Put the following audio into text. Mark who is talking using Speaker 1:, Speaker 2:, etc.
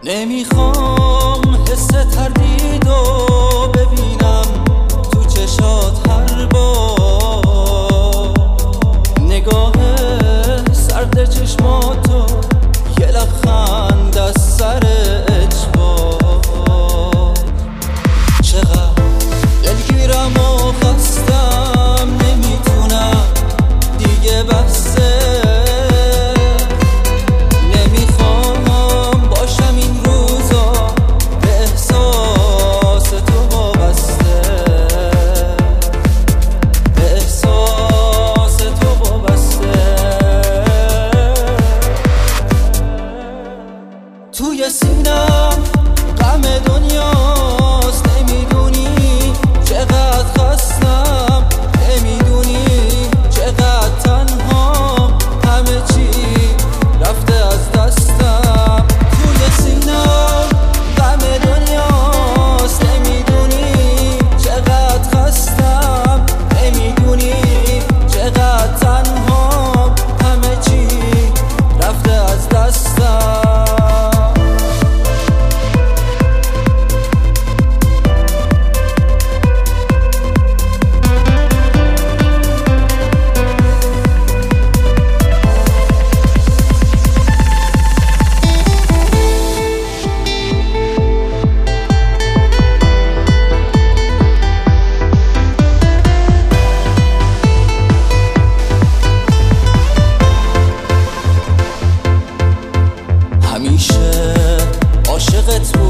Speaker 1: نمیخوام حس تردیدو ببینم تو چشات هر بار، نگاه سرد چشماتو یه لبخند از سر اجبار. چقدر دلگیرم و خستم نمیتونم دیگه بسه، توی سینم غم دنیاست، نمیدونی چقدر خستم، نمیدونی چقدر تنها، همه چی رفته از دستم. توی سینم غم دنیاست، نمیدونی چقدر خستم، نمیدونی چقدر تنها، همه چی رفته از دستم. همیشه عاشقت